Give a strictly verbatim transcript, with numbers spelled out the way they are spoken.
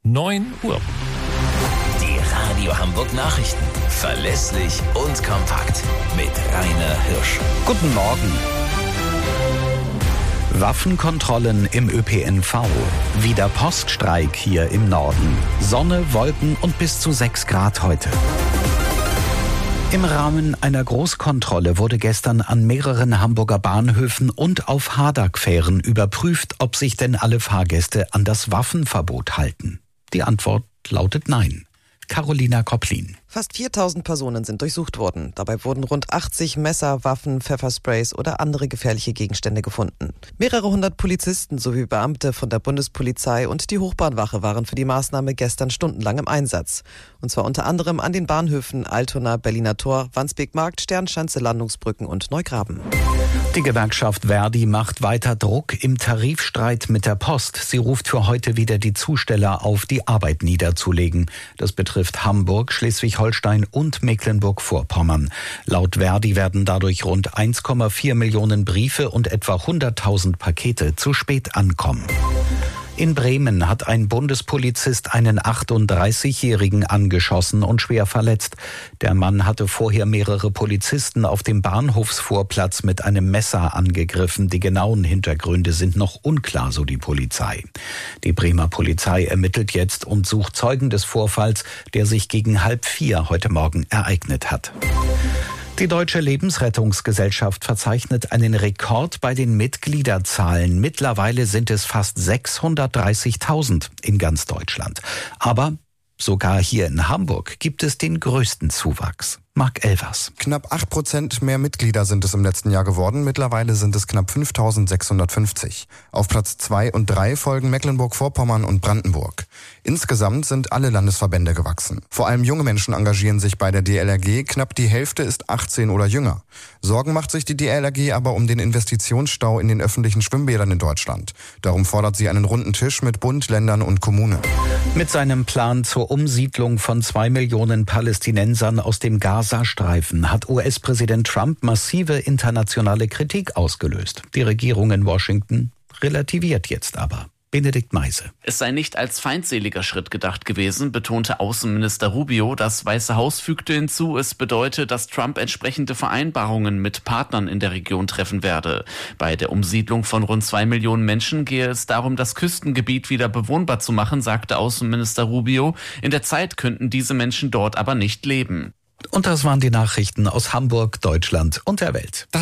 neun Uhr. Die Radio Hamburg Nachrichten. Verlässlich und kompakt. Mit Rainer Hirsch. Guten Morgen. Waffenkontrollen im Ö P N V. Wieder Poststreik hier im Norden. Sonne, Wolken und bis zu sechs Grad heute. Im Rahmen einer Großkontrolle wurde gestern an mehreren Hamburger Bahnhöfen und auf Hadak-Fähren überprüft, ob sich denn alle Fahrgäste an das Waffenverbot halten. Die Antwort lautet nein. Carolina Kopplin. Fast viertausend Personen sind durchsucht worden. Dabei wurden rund achtzig Messer, Waffen, Pfeffersprays oder andere gefährliche Gegenstände gefunden. Mehrere hundert Polizisten sowie Beamte von der Bundespolizei und die Hochbahnwache waren für die Maßnahme gestern stundenlang im Einsatz. Und zwar unter anderem an den Bahnhöfen Altona, Berliner Tor, Wandsbek-Markt, Sternschanze, Landungsbrücken und Neugraben. Die Gewerkschaft Verdi macht weiter Druck im Tarifstreit mit der Post. Sie ruft für heute wieder die Zusteller auf, die Arbeit niederzulegen. Das betrifft Hamburg, Schleswig-Holstein und Mecklenburg-Vorpommern. Laut Verdi werden dadurch rund eins Komma vier Millionen Briefe und etwa hunderttausend Pakete zu spät ankommen. In Bremen hat ein Bundespolizist einen achtunddreißigjährigen angeschossen und schwer verletzt. Der Mann hatte vorher mehrere Polizisten auf dem Bahnhofsvorplatz mit einem Messer angegriffen. Die genauen Hintergründe sind noch unklar, so die Polizei. Die Bremer Polizei ermittelt jetzt und sucht Zeugen des Vorfalls, der sich gegen halb vier heute Morgen ereignet hat. Die Deutsche Lebensrettungsgesellschaft verzeichnet einen Rekord bei den Mitgliederzahlen. Mittlerweile sind es fast sechshundertdreißigtausend in ganz Deutschland. Aber sogar hier in Hamburg gibt es den größten Zuwachs. Marc Elvers. Knapp acht Prozent mehr Mitglieder sind es im letzten Jahr geworden. Mittlerweile sind es knapp fünftausendsechshundertfünfzig. Auf Platz zwei und drei folgen Mecklenburg-Vorpommern und Brandenburg. Insgesamt sind alle Landesverbände gewachsen. Vor allem junge Menschen engagieren sich bei der D L R G. Knapp die Hälfte ist achtzehn oder jünger. Sorgen macht sich die D L R G aber um den Investitionsstau in den öffentlichen Schwimmbädern in Deutschland. Darum fordert sie einen runden Tisch mit Bund, Ländern und Kommunen. Mit seinem Plan zur Umsiedlung von zwei Millionen Palästinensern aus dem Gaza-Streifen hat U S-Präsident Trump massive internationale Kritik ausgelöst. Die Regierung in Washington relativiert jetzt aber. Benedikt Meise. Es sei nicht als feindseliger Schritt gedacht gewesen, betonte Außenminister Rubio. Das Weiße Haus fügte hinzu, es bedeute, dass Trump entsprechende Vereinbarungen mit Partnern in der Region treffen werde. Bei der Umsiedlung von rund zwei Millionen Menschen gehe es darum, das Küstengebiet wieder bewohnbar zu machen, sagte Außenminister Rubio. In der Zeit könnten diese Menschen dort aber nicht leben. Und das waren die Nachrichten aus Hamburg, Deutschland und der Welt.